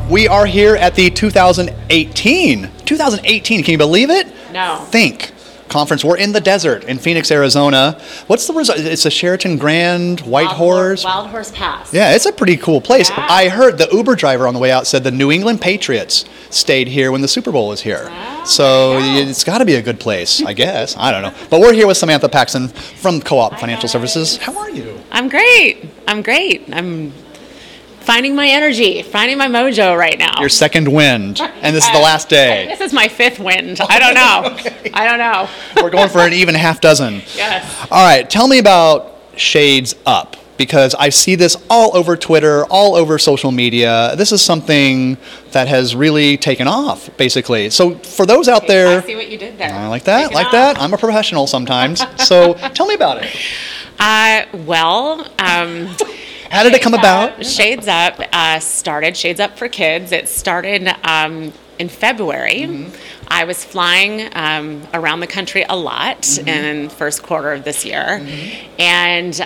We are here at the 2018, can you believe it? No. Think conference. We're in the desert in Phoenix, Arizona. What's the result? It's a Sheraton Grand White Horse. Wild Horse Pass. Yeah, it's a pretty cool place. Yeah. I heard the Uber driver on the way out said the New England Patriots stayed here when the Super Bowl was here. Oh, So it's got to be a good place, I guess. I don't know. But we're here with Samantha Paxson from Co-op Financial Services. How are you? I'm great. I'm finding my energy, finding my mojo right now. Your second wind, and this is the last day. This is my fifth wind. I don't know. Okay. I don't know. We're going for an even half dozen. Yes. All right, tell me about Shades Up, because I see this all over Twitter, all over social media. This is something that has really taken off, basically. So for those out there... I see what you did there. I like that, Take it off. I'm a professional sometimes. So tell me about it. How did it come about? Shades Up started, Shades Up for Kids. It started in February. Mm-hmm. I was flying around the country a lot in first quarter of this year. And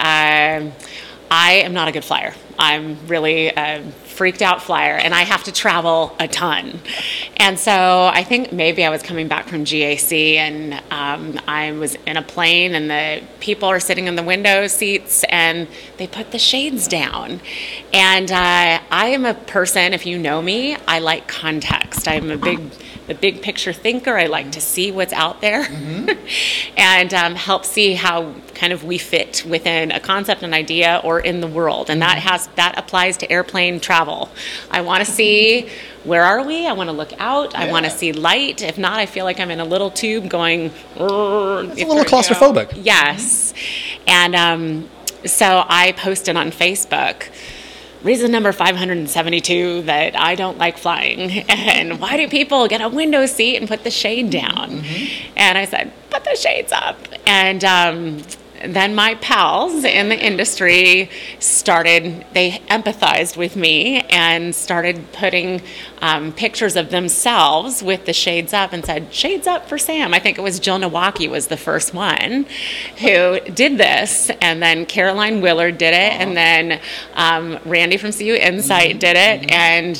I am not a good flyer. I'm really a freaked out flyer, and I have to travel a ton. And so I think maybe I was coming back from GAC, and I was in a plane, and the people are sitting in the window seats, and they put the shades down. And I am a person, if you know me, I like context. I'm a big picture thinker. I like to see what's out there and help see how kind of we fit within a concept, an idea, or in the world. And that applies to airplane travel. I want to see, where are we? I want to look out. I want to see light. If not, I feel like I'm in a little tube going... It's a little claustrophobic. Yes. And so I posted on Facebook, reason number 572 that I don't like flying, and why do people get a window seat and put the shade down? And I said, put the shades up. And then my pals in the industry they empathized with me and started putting pictures of themselves with the shades up and said, shades up for Sam. I think it was Jill Nowacki was the first one who did this, and then Caroline Willard did it, and then Randy from CU Insight did it.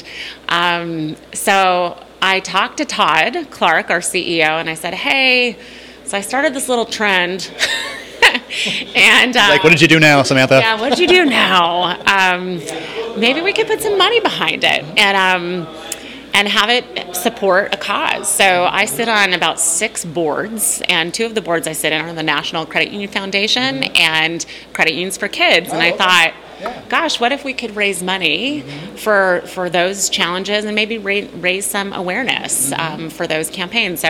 And so I talked to Todd Clark, our CEO, and I said, hey, so I started this little trend. And Like, what did you do now, Samantha? Yeah, what did you do now? Maybe we could put some money behind it and have it support a cause. So I sit on about 6 boards, and 2 of the boards I sit in are the National Credit Union Foundation and Credit Unions for Kids. And I thought, gosh, what if we could raise money for those challenges and maybe raise some awareness for those campaigns?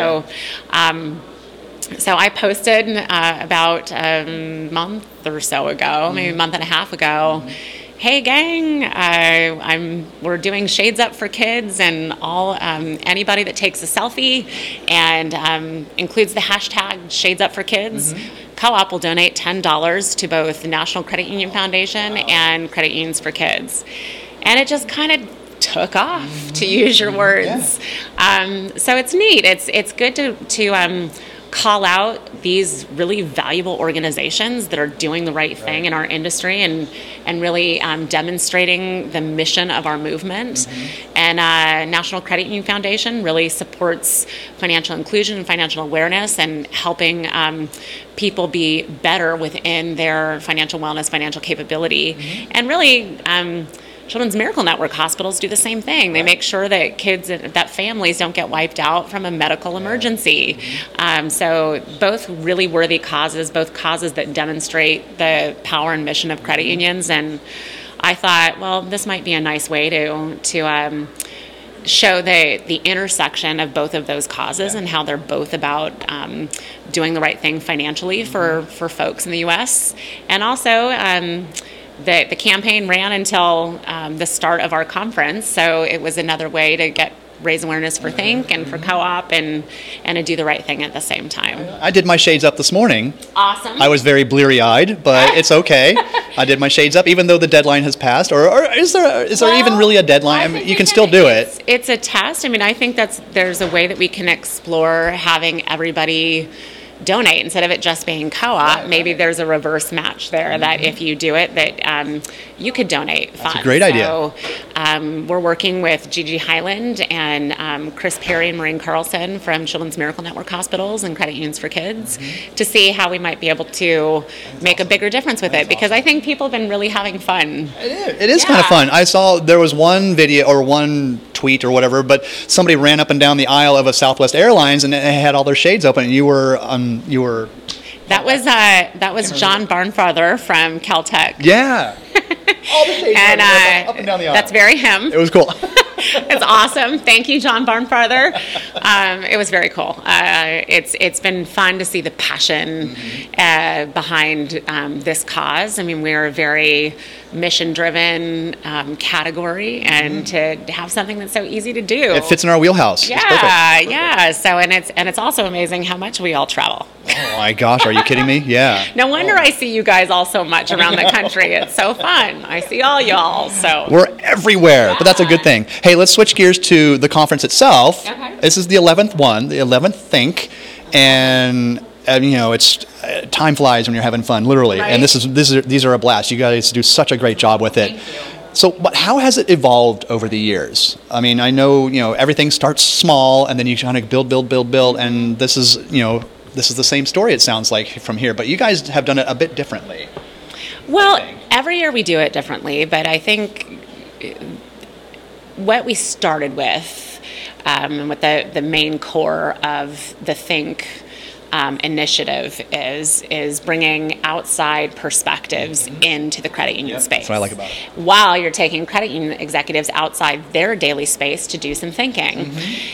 So I posted about a month or so ago, maybe a month and a half ago, hey gang, we're doing Shades Up for Kids, and all anybody that takes a selfie and includes the hashtag Shades Up for Kids, Co-op will donate $10 to both the National Credit Union Foundation and Credit Unions for Kids. And it just kind of took off, to use your words. So it's neat. It's good to call out these really valuable organizations that are doing the right thing in our industry and really demonstrating the mission of our movement. And National Credit Union Foundation really supports financial inclusion and financial awareness and helping people be better within their financial wellness, financial capability. And really, Children's Miracle Network hospitals do the same thing. They make sure that kids, that families don't get wiped out from a medical emergency. So both really worthy causes, both causes that demonstrate the power and mission of credit unions. And I thought, well, this might be a nice way to show the intersection of both of those causes and how they're both about doing the right thing financially for folks in the U.S. And also, the campaign ran until the start of our conference, so it was another way to raise awareness for Think and for Co-op and to do the right thing at the same time. I did my shades up this morning. Awesome. I was very bleary-eyed, but it's okay. I did my shades up, even though the deadline has passed. Or is there even really a deadline? I mean, you can still do it. It's a test. I mean, I think there's a way that we can explore having everybody donate instead of it just being co-op. Maybe there's a reverse match there that if you do it, that you could donate funds. That's a great idea. So we're working with Gigi Highland and Chris Perry and Maureen Carlson from Children's Miracle Network Hospitals and Credit Unions for Kids to see how we might be able to make a bigger difference with it, because I think people have been really having fun. It is kind of fun. I saw there was one video or one tweet or whatever, but somebody ran up and down the aisle of a Southwest Airlines and it had all their shades open, and you were that was John Barnfather from Caltech. Yeah. All the shades and up and down the aisle. That's very him. It was cool. It's awesome. Thank you, John Barnfather. It was very cool. It's been fun to see the passion behind this cause. I mean, we're a very mission-driven category, and to have something that's so easy to do. It fits in our wheelhouse. Yeah. So it's also amazing how much we all travel. Oh my gosh, are you kidding me? Yeah. No wonder I see you guys all so much around the country. It's so fun. I see all y'all. So we're everywhere, but that's a good thing. Hey, let's switch gears to the conference itself. Okay. This is the 11th one, the 11th Think, and it's time flies when you're having fun, literally. Right. And these are a blast. You guys do such a great job with it. Thank you. So, but how has it evolved over the years? I mean, I know everything starts small, and then you kind of build, and this is the same story. It sounds like from here, but you guys have done it a bit differently. Well, every year we do it differently, but I think what we started with, and what the main core of the Think initiative is bringing outside perspectives into the credit union space. That's what I like about it. While you're taking credit union executives outside their daily space to do some thinking.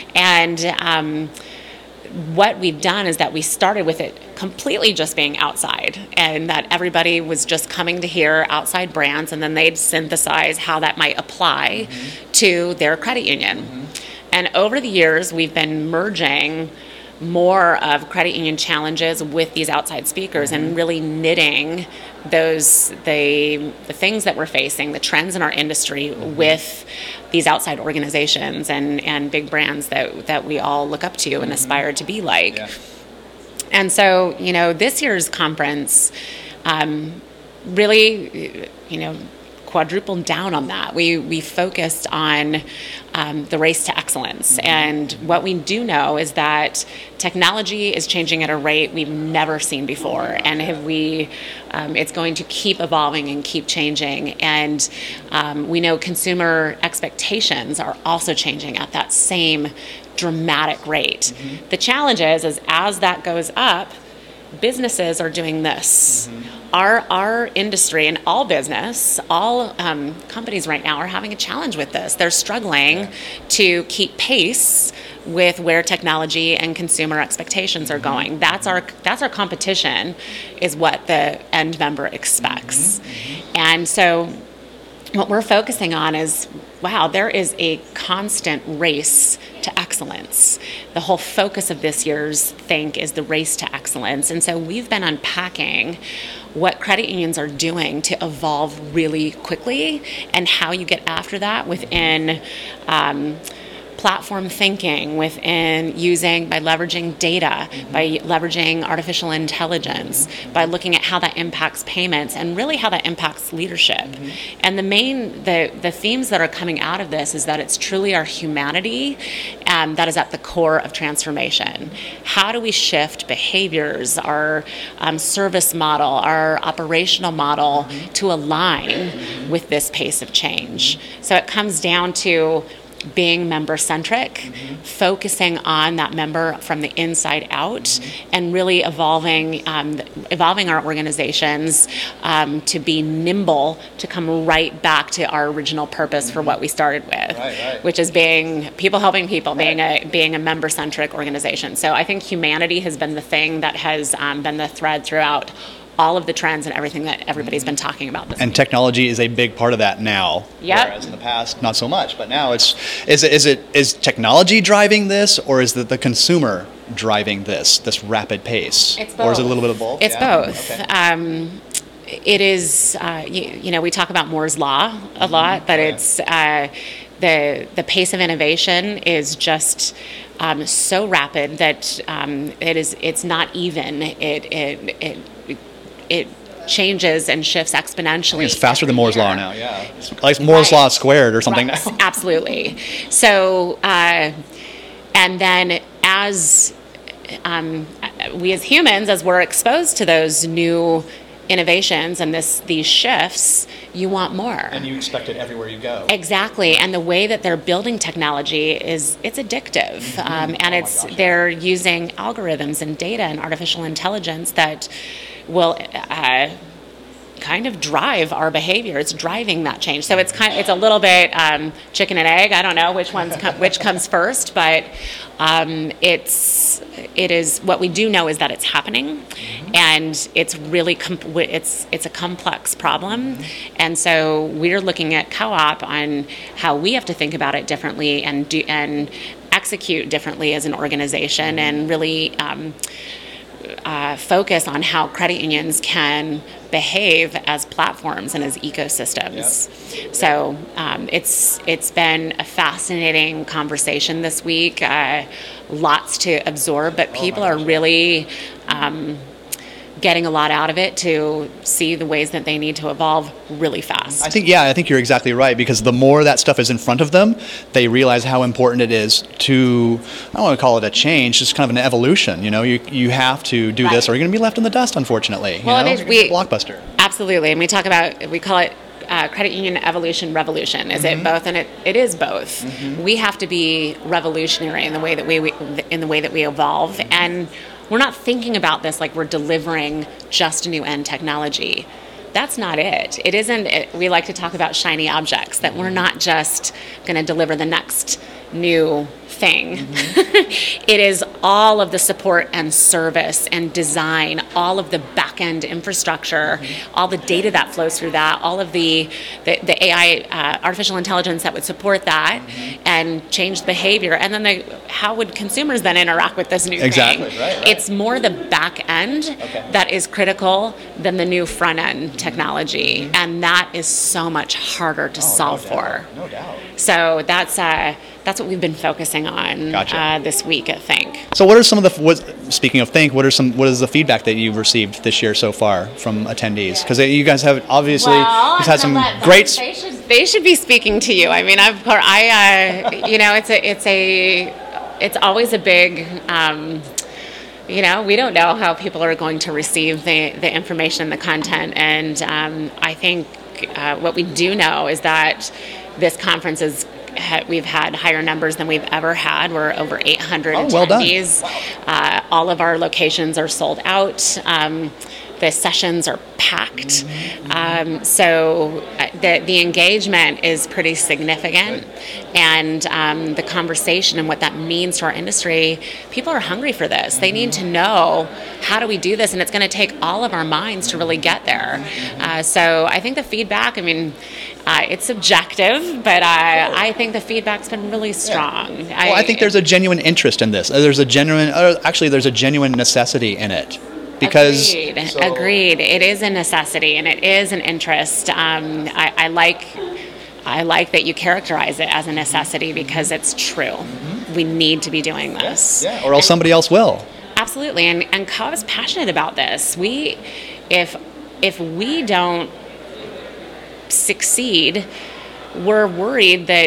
And what we've done is that we started with it completely just being outside, and that everybody was just coming to hear outside brands, and then they'd synthesize how that might apply to their credit union. And over the years, we've been merging more of credit union challenges with these outside speakers and really knitting the things that we're facing, the trends in our industry, with these outside organizations and big brands that we all look up to and aspire to be like. Yeah. And so, this year's conference really, quadrupled down on that. We focused on the race to excellence. And what we do know is that technology is changing at a rate we've never seen before. And it's going to keep evolving and keep changing. And we know consumer expectations are also changing at that same dramatic rate. The challenge is as that goes up, businesses are doing this. Our industry and all business, all companies right now are having a challenge with this. They're struggling to keep pace with where technology and consumer expectations are going. That's our competition, is what the end member expects. And so what we're focusing on is, wow, there is a constant race to excellence. The whole focus of this year's Think is the race to excellence. And so we've been unpacking what credit unions are doing to evolve really quickly, and how you get after that within platform thinking, within by leveraging data, by leveraging artificial intelligence, by looking at how that impacts payments, and really how that impacts leadership. And the themes that are coming out of this is that it's truly our humanity that is at the core of transformation. How do we shift behaviors, our service model, our operational model to align with this pace of change? So it comes down to being member-centric, focusing on that member from the inside out, and really evolving our organizations to be nimble, to come right back to our original purpose for what we started with, which is being people helping people, being a member-centric organization. So I think humanity has been the thing that has been the thread throughout all of the trends and everything that everybody's been talking about. And technology is a big part of that now. Yep. Whereas in the past, not so much. But now is technology driving this, or is it the consumer driving this rapid pace? It's both. Or is it a little bit of both? It's both. Okay. It is, we talk about Moore's Law a lot, but it's the pace of innovation is just so rapid that it's not even. It changes and shifts exponentially. It's faster than Moore's law now. Yeah, it's like Moore's law squared or something. Right. Absolutely. So, and then as we as humans, as we're exposed to those new innovations and these shifts, you want more. And you expect it everywhere you go. Exactly. And the way that they're building technology it's addictive. And they're using algorithms and data and artificial intelligence that will kind of drive our behavior. It's driving that change. So it's a little bit chicken and egg. I don't know which comes first, but it is what we do know is that it's happening, and it's really it's a complex problem, and so we're looking at Co-op on how we have to think about it differently and execute differently as an organization, and really focus on how credit unions can behave as platforms and as ecosystems. Yep. So it's been a fascinating conversation this week. Lots to absorb, but people are really getting a lot out of it to see the ways that they need to evolve really fast. I think you're exactly right, because the more that stuff is in front of them, they realize how important it is to, I don't want to call it a change, just kind of an evolution. You have to do this or you're going to be left in the dust, unfortunately. Well, it's a blockbuster. Absolutely. And we call it credit union evolution revolution. Is it both? And it is both. We have to be revolutionary in the way that we evolve, and we're not thinking about this like we're delivering just a new end technology. That's not it. It isn't. We like to talk about shiny objects, that we're not just going to deliver the next new thing. It is all of the support and service and design, all of the back-end infrastructure, all the data that flows through that, all of the AI, artificial intelligence that would support that and change the behavior. And then how would consumers then interact with this new thing? Exactly, right. It's more the back end that is critical than the new front end technology. And that is so much harder to solve for. No doubt. So that's what we've been focusing on this week at Think. So what are some of speaking of Think, what is the feedback that you've received this year so far from attendees? Because you guys have obviously had some great... They should be speaking to you. I mean, it's always a big... we don't know how people are going to receive the information, the content, and I think what we do know is that this conference we've had higher numbers than we've ever had. We're over 800 attendees. Wow. All of our locations are sold out. The sessions are packed. So the engagement is pretty significant. And the conversation and what that means to our industry, people are hungry for this. They need to know, how do we do this? And it's going to take all of our minds to really get there. So I think the feedback, it's subjective, but I think the feedback's been really strong. I think there's a genuine interest in this. There's a genuine necessity in it. Because Agreed. It is a necessity and it is an interest. I like that you characterize it as a necessity, because it's true. We need to be doing this. Or else somebody else will. Absolutely. And Co-op is passionate about this. If we don't succeed, we're worried that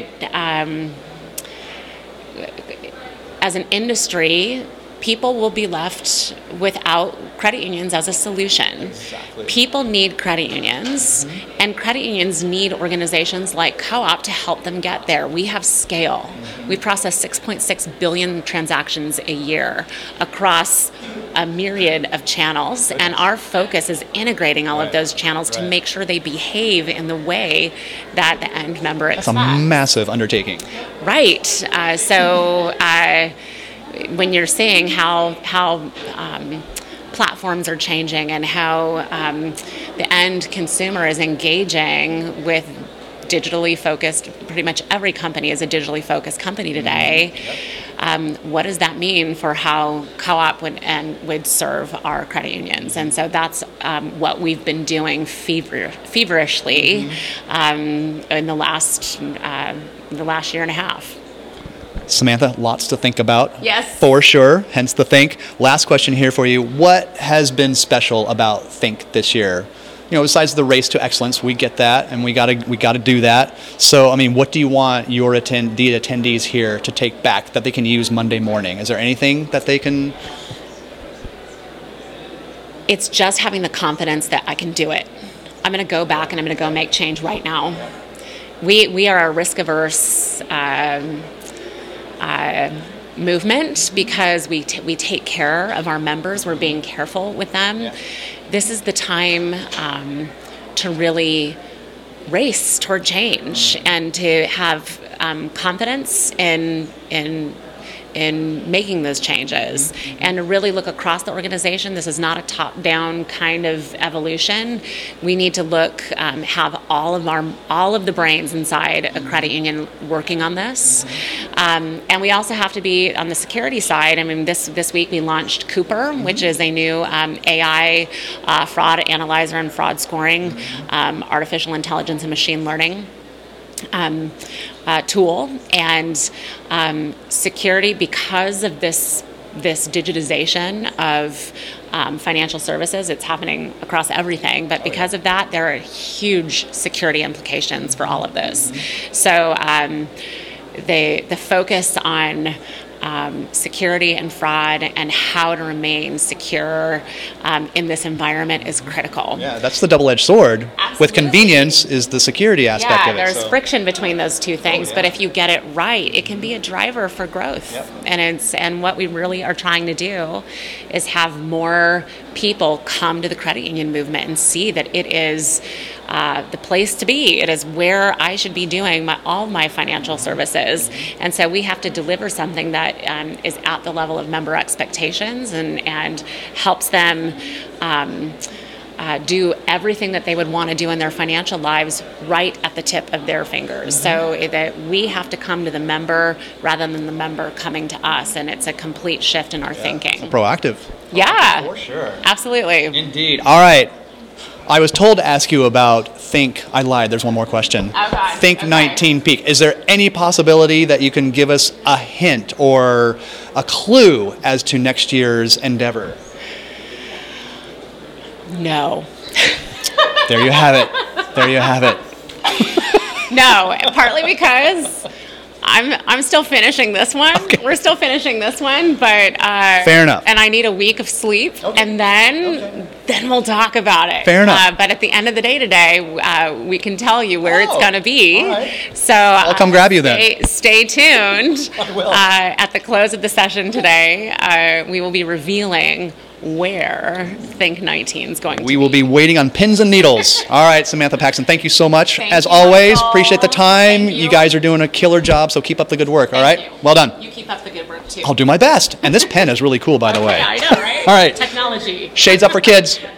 as an industry, people will be left without credit unions as a solution. Exactly. People need credit unions, and credit unions need organizations like Co-op to help them get there. We have scale. We process 6.6 billion transactions a year across a myriad of channels, and our focus is integrating all of those channels to make sure they behave in the way that the end member expects. That's a massive undertaking. Right. When you're seeing how platforms are changing and how the end consumer is engaging with digitally focused, pretty much every company is a digitally focused company today. what does that mean for how co-op would serve our credit unions? And so that's what we've been doing feverishly in the last year and a half. Samantha, lots to think about. Yes. For sure, hence the Think. Last question here for you. What has been special about Think this year? Besides the race to excellence, we get that, and we gotta do that. So, what do you want the attendees here to take back that they can use Monday morning? Is there anything that they can? It's just having the confidence that I can do it. I'm going to go back and I'm going to go make change right now. We are a risk-averse movement because we take care of our members. We're being careful with them. Yeah. This is the time to really race toward change and to have confidence in making those changes, and to really look across the organization. This is not a top-down kind of evolution. We need to look, have all of the brains inside a credit union working on this, and we also have to be on the security side. This week we launched Cooper, which is a new AI fraud analyzer and fraud scoring, artificial intelligence and machine learning tool, and security, because of this digitization of financial services. It's happening across everything, but because of that, there are huge security implications for all of this. So the focus on security and fraud and how to remain secure in this environment is critical. Yeah, that's the double-edged sword. Absolutely. With convenience is the security aspect of it. There's friction between those two things, but if you get it right, it can be a driver for growth. Yep. And what we really are trying to do is have more people come to the credit union movement and see that it is the place to be. It is where I should be doing all my financial services. And so we have to deliver something that is at the level of member expectations and helps them do everything that they would want to do in their financial lives right at the tip of their fingers. So that we have to come to the member rather than the member coming to us. And it's a complete shift in our thinking. Proactive. Yeah. For sure. Absolutely. Indeed. All right. I was told to ask you about Think. I lied. There's one more question. Okay. Think 19 Peak. Is there any possibility that you can give us a hint or a clue as to next year's endeavor? No. There you have it. There you have it. No, partly because I'm still finishing this one. Okay. We're still finishing this one, but fair enough. And I need a week of sleep, and then we'll talk about it. Fair enough. But at the end of the day today, we can tell you where it's going to be. All right. So I'll come grab you then. Stay tuned. I will. At the close of the session today, we will be revealing where Think 19 is going to be. We will be waiting on pins and needles. All right, Samantha Paxton, thank you so much. Thank As you, always, Michael. appreciate the time. Thank you. You guys are doing a killer job, so keep up the good work, all right? Thank you. Well done. You keep up the good work, too. I'll do my best. And this pen is really cool, by the way. Yeah, I know, right? All right. Technology. Shades up for kids.